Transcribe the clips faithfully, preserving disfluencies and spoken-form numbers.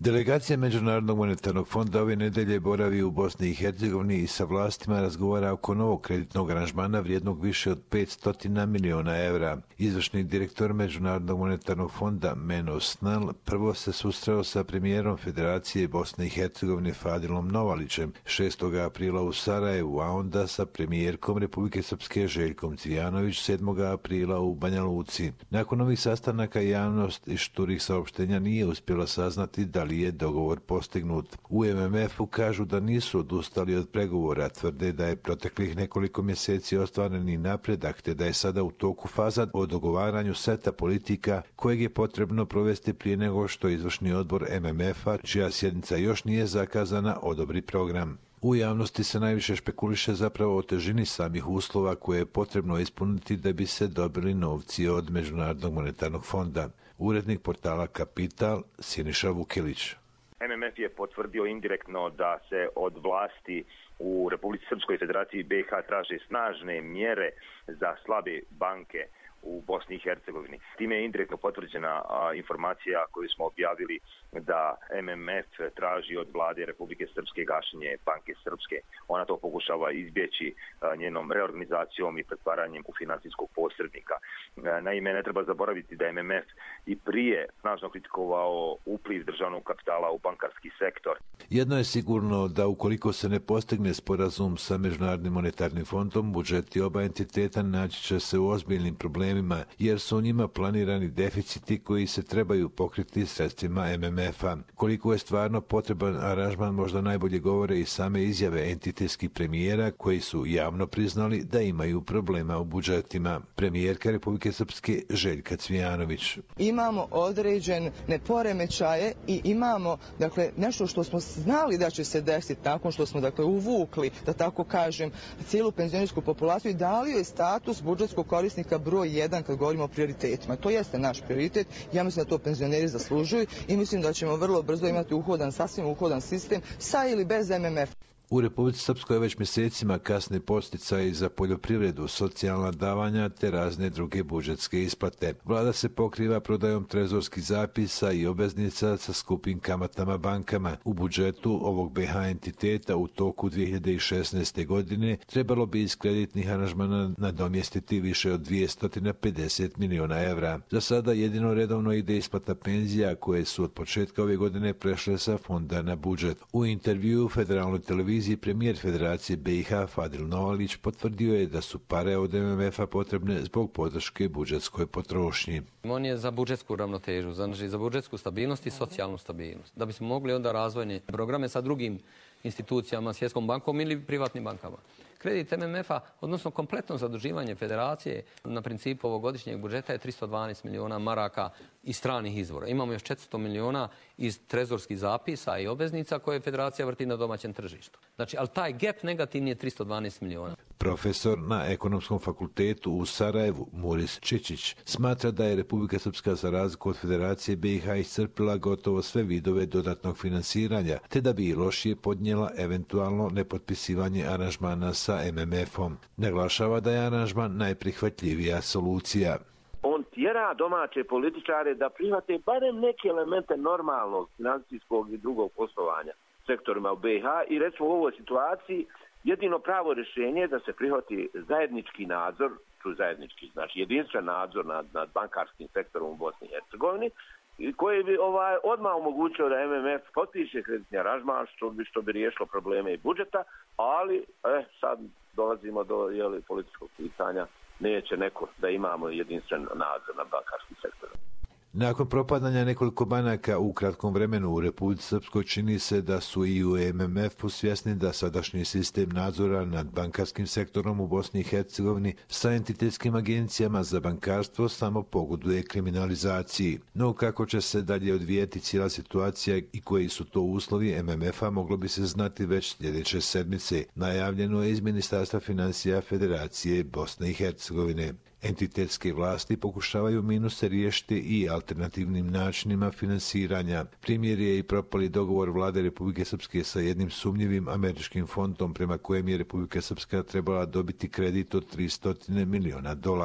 Delegacija Međunarodnog monetarnog fonda ove nedelje boravi u Bosni i Hercegovini i sa vlastima razgovara oko novog kreditnog aranžmana vrijednog više od petsto miliona evra. Izvršni direktor Međunarodnog monetarnog fonda Meno Snal prvo se susreo sa premijerom Federacije Bosne i Hercegovine Fadilom Novalićem šestog aprila u Sarajevu, a onda sa premijerkom Republike Srpske Željkom Cvijanović sedmog aprila u Banja Luci. Nakon ovih sastanaka javnost iz šturih saopštenja nije uspjela saznati da li je dogovor postignut. U M M F-u kažu da nisu odustali od pregovora, tvrde da je proteklih nekoliko mjeseci ostvareni napredak, te da je sada u toku faza o dogovaranju seta politika kojeg je potrebno provesti prije nego što izvršni odbor M M F-a, čija sjednica još nije zakazana, odobri program. U javnosti se najviše špekuliše zapravo o težini samih uslova koje je potrebno ispuniti da bi se dobili novci od Međunarodnog monetarnog fonda. Urednik portala Kapital Siniša Vukelić. M M F je potvrdio indirektno da se od vlasti u Republici Srpskoj Federaciji B iH traže snažne mjere za slabe banke u Bosni i Hercegovini. Time je indirektno potvrđena a, informacija koju smo objavili da M M F traži od vlade Republike Srpske gašenje Banke Srpske. Ona to pokušava izbjeći a, njenom reorganizacijom i pretvaranjem u financijskog posrednika. A, naime, ne treba zaboraviti da je M M F i prije snažno kritikovao upliv državnog kapitala u bankarski sektor. Jedno je sigurno da ukoliko se ne postigne sporazum sa Međunarodnim monetarnim fondom, budžeti oba entiteta naći će se u ozbiljnim problemima, jer su u njima planirani deficiti koji se trebaju pokriti sredstvima M M F-a. Koliko je stvarno potreban aranžman možda najbolje govore i same izjave entitetskih premijera koji su javno priznali da imaju problema u budžetima. Premijerka Republike Srpske Željka Cvijanović. Imamo određene poremećaje i imamo dakle nešto što smo znali da će se desiti nakon što smo dakle uvukli, da tako kažem, cijelu penzionersku populaciju i dali joj status budžetskog korisnika broj jedan kad govorimo o prioritetima. To jeste naš prioritet. Ja mislim da to penzioneri zaslužuju i mislim da ćemo vrlo brzo imati uhodan, sasvim uhodan sistem sa ili bez M M F. U Republici Srpskoj već mjesecima kasne podsticaji za poljoprivredu, socijalna davanja te razne druge budžetske isplate. Vlada se pokriva prodajom trezorskih zapisa i obveznica sa skupim kamatama bankama. U budžetu ovog B iH entiteta u toku dvije hiljade šesnaeste. godine trebalo bi iz kreditnih aranžmana nadomjestiti više od dvjesto pedeset miliona evra. Za sada jedino redovno ide isplata penzija koje su od početka ove godine prešle sa fonda na budžet. U intervjuu Federalnoj televiziji premijer Federacije B iH Fadil Novalić potvrdio je da su pare od M M F-a potrebne zbog podrške budžetskoj potrošnji. On je za budžetsku ravnotežu, znači za budžetsku stabilnost i socijalnu stabilnost. Da bismo mogli onda razvojne programe sa drugim institucijama, Svjetskom bankom ili privatnim bankama. Kredit M M F-a, odnosno kompletno zaduživanje federacije na principu ovogodišnjeg budžeta je tristo dvanaest miliona maraka iz stranih izvora. Imamo još četiristo miliona iz trezorskih zapisa i obveznica koje federacija vrti na domaćem tržištu. Znači, ali taj gap negativni je tristo dvanaest miliona. Profesor na Ekonomskom fakultetu u Sarajevu, Muris Čičić, smatra da je Republika Srpska za razliku od Federacije B iH iscrpila gotovo sve vidove dodatnog finansiranja, te da bi i lošije podnijela eventualno nepotpisivanje aranžmana sa M M F-om. Naglašava da je aranžman najprihvatljivija solucija. On tjera domaće političare da prihvate barem neke elemente normalnog financijskog i drugog poslovanja sektorima u B iH i recimo u ovoj situaciji jedino pravo rješenje je da se prihvati zajednički nadzor, tu zajednički, znači jedinstven nadzor nad, nad bankarskim sektorom u Bosni i Hercegovini, koji bi ovaj, odmah omogućio da M M F potpiše kreditni aranžman, što bi, što bi riješilo probleme i budžeta, ali eh, sad dolazimo do jeli, političkog pitanja, neće neko da imamo jedinstven nadzor nad bankarskim sektorom. Nakon propadanja nekoliko banaka u kratkom vremenu u Republici Srpskoj čini se da su i u M M F-u svjesni da sadašnji sistem nadzora nad bankarskim sektorom u Bosni i Hercegovini sa entitetskim agencijama za bankarstvo samo pogoduje kriminalizaciji. No kako će se dalje odvijeti cijela situacija i koji su to uslovi M M F-a moglo bi se znati već sljedeće sedmice. Najavljeno je iz Ministarstva financija Federacije Bosne i Hercegovine. Entitetske vlasti pokušavaju minuse riješiti i alternativnim načinima finansiranja. Primjer je i propali dogovor vlade Republike Srpske sa jednim sumnjivim američkim fondom prema kojem je Republika Srpska trebala dobiti kredit od tristo miliona dolara.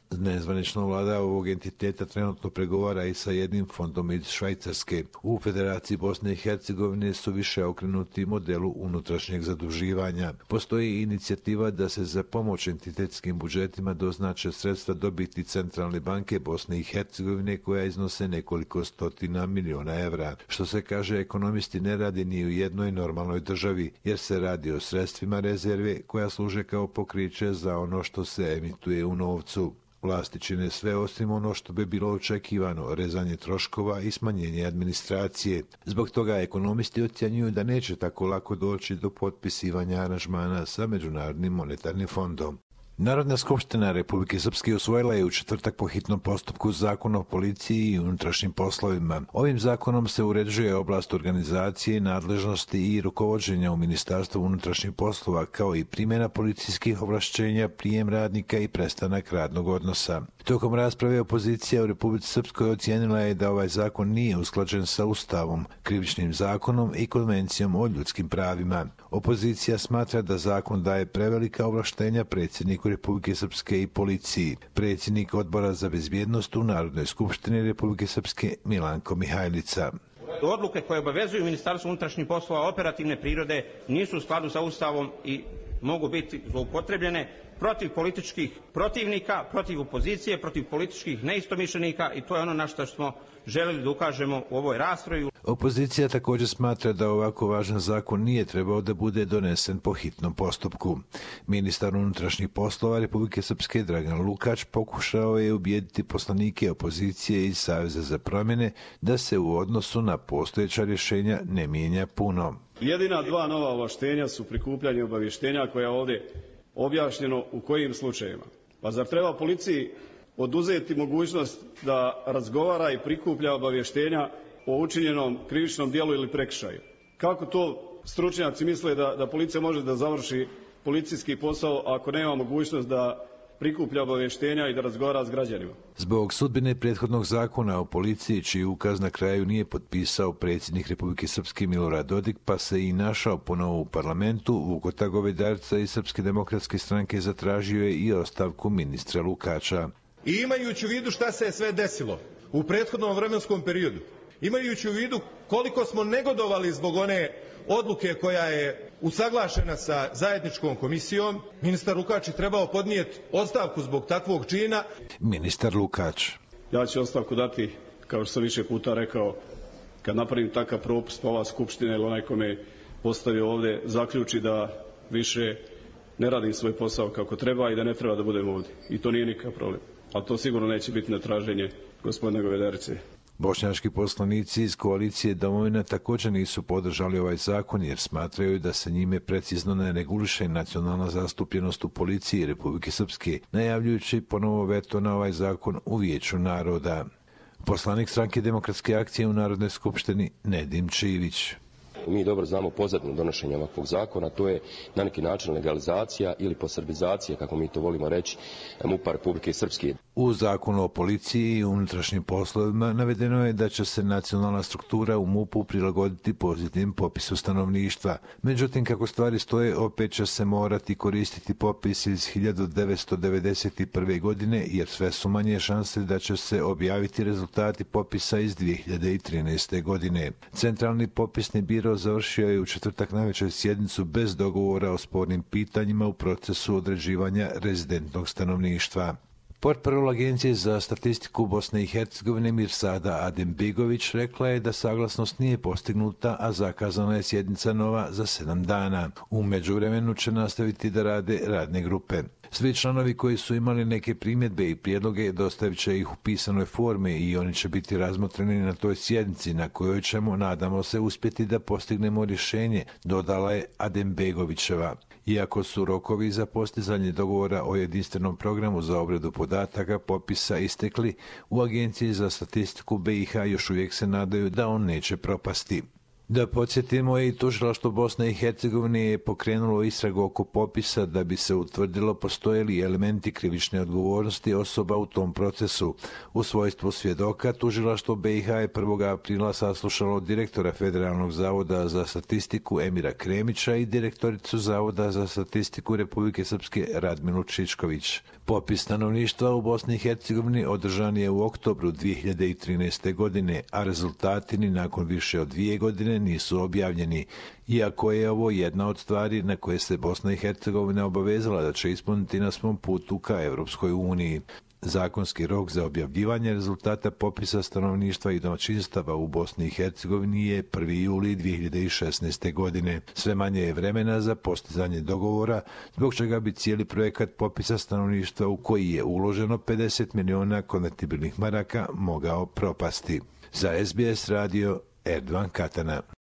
Nezvanična vlada ovog entiteta trenutno pregovara i sa jednim fondom iz Švajcarske. U Federaciji Bosne i Hercegovine su više okrenuti modelu unutrašnjeg zaduživanja. Postoji inicijativa da se za pomoć entitetskim budžetima doznače sredstva dobiti Centralne banke Bosne i Hercegovine koja iznose nekoliko stotina miliona evra. Što se kaže, ekonomisti ne radi ni u jednoj normalnoj državi, jer se radi o sredstvima rezerve koja služe kao pokriće za ono što se emituje u novcu. Vlasti čine sve osim ono što bi bilo očekivano, rezanje troškova i smanjenje administracije. Zbog toga ekonomisti ocjenjuju da neće tako lako doći do potpisivanja aranžmana sa Međunarodnim monetarnim fondom. Narodna skupština Republike Srpske usvojila je u četvrtak po hitnom postupku Zakon o policiji i unutrašnjim poslovima. Ovim zakonom se uređuje oblast organizacije, nadležnosti i rukovođenja u Ministarstvu unutrašnjih poslova, kao i primjena policijskih ovlašćenja, prijem radnika i prestanak radnog odnosa. Tokom rasprave opozicija u Republici Srpskoj ocijenila je da ovaj zakon nije usklađen sa Ustavom, Krivičnim zakonom i Konvencijom o ljudskim pravima. Opozicija smatra da zakon daje prevelika ovlaštenja predsjedniku Republike Srpske i policiji. Predsjednik Odbora za bezbjednost u Narodnoj skupštini Republike Srpske Milanko Mihajlica. Odluke koje obavezuju Ministarstvo unutrašnjih poslova operativne prirode nisu u skladu sa Ustavom i mogu biti zloupotrebljene protiv političkih protivnika, protiv opozicije, protiv političkih neistomišljenika i to je ono na što smo želeli da ukažemo u ovoj raspravi. Opozicija također smatra da ovako važan zakon nije trebao da bude donesen po hitnom postupku. Ministar unutrašnjih poslova Republike Srpske Dragan Lukač pokušao je ubijediti poslanike opozicije iz Saveza za promjene da se u odnosu na postojeća rješenja ne mijenja puno. Jedina dva nova ovlaštenja su prikupljanje obavještenja koja je ovdje objašnjeno u kojim slučajevima. Pa zar treba policiji oduzeti mogućnost da razgovara i prikuplja obavještenja o učinjenom krivičnom djelu ili prekršaju? Kako to stručnjaci misle da, da policija može da završi policijski posao ako nema mogućnost da prikuplja obavještenja i da razgovara s građanima? Zbog sudbine prethodnog zakona o policiji, čiji ukaz na kraju nije potpisao predsjednik Republike Srpske Milorad Dodik, pa se i našao ponovo u parlamentu, Vukota Govedarca iz Srpske demokratske stranke zatražio je i ostavku ministra Lukača. I imajući u vidu šta se je sve desilo u prethodnom vremenskom periodu, imajući u vidu koliko smo negodovali zbog one odluke koja je usaglašena sa zajedničkom komisijom, ministar Lukač je trebao podnijeti ostavku zbog takvog čina. Ministar Lukač. Ja ću ostavku dati, kao što sam više puta rekao, kad napravim takav propust, pa ova skupština ili onaj ko me postavio ovdje zaključi da više ne radim svoj posao kako treba i da ne treba da budem ovdje. I to nije nikakav problem. Ali to sigurno neće biti na traženje gospodina Govedarice. Bošnjački poslanici iz koalicije Domovina također nisu podržali ovaj zakon jer smatraju da se njime precizno ne reguliše nacionalna zastupljenost u policiji Republike Srpske, najavljujući ponovo veto na ovaj zakon u Vijeću naroda. Poslanik Stranke demokratske akcije u Narodnoj skupštini Nedim Čivić. Mi dobro znamo pozadinu donošenja ovakvog zakona, to je na neki način legalizacija ili posrbizacija, kako mi to volimo reći, MUP-a Republike Srpske. U zakonu o policiji i unutrašnjim poslovima navedeno je da će se nacionalna struktura u MUP-u prilagoditi pozitivnim popisu stanovništva. Međutim, kako stvari stoje, opet će se morati koristiti popis iz hiljadu devetsto devedeset prve. godine, jer sve su manje šanse da će se objaviti rezultati popisa iz dvije hiljade trinaeste. godine. Centralni popisni biro završio je u četvrtak navečer sjednicu bez dogovora o spornim pitanjima u procesu određivanja rezidentnog stanovništva. Portparol Agencije za statistiku Bosne i Hercegovine Mirsada Adembegović rekla je da saglasnost nije postignuta, a zakazana je sjednica nova za sedam dana. U međuvremenu će nastaviti da rade radne grupe. Svi članovi koji su imali neke primjedbe i prijedloge dostavit će ih u pisanoj formi i oni će biti razmotreni na toj sjednici na kojoj ćemo, nadamo se, uspjeti da postignemo rješenje, dodala je Adembegovićeva. Iako su rokovi za postizanje dogovora o jedinstvenom programu za obradu podataka popisa istekli, u Agenciji za statistiku B i H još uvijek se nadaju da on neće propasti. Da podsjetimo, i tužilaštvo Bosne i Hercegovine je pokrenulo istragu oko popisa da bi se utvrdilo postoje li elementi krivične odgovornosti osoba u tom procesu. U svojstvu svjedoka, tužilaštvo be i ha je prvog aprila saslušalo direktora Federalnog zavoda za statistiku Emira Kremića i direktoricu Zavoda za statistiku Republike Srpske Radmilu Čičković. Popis stanovništva u Bosni i Hercegovini održan je u oktobru dvije hiljade trinaeste. godine, a rezultati ni nakon više od dvije godine nisu objavljeni, iako je ovo jedna od stvari na koje se Bosna i Hercegovina obavezala da će ispuniti na svom putu ka Evropskoj uniji. Zakonski rok za objavljivanje rezultata popisa stanovništva i domaćinstava u Bosni i Hercegovini je prvi juli dvije hiljade šesnaeste. godine. Sve manje je vremena za postizanje dogovora, zbog čega bi cijeli projekat popisa stanovništva u koji je uloženo pedeset miliona konvertibilnih maraka mogao propasti. Za es be es radio, Erdovan Katana.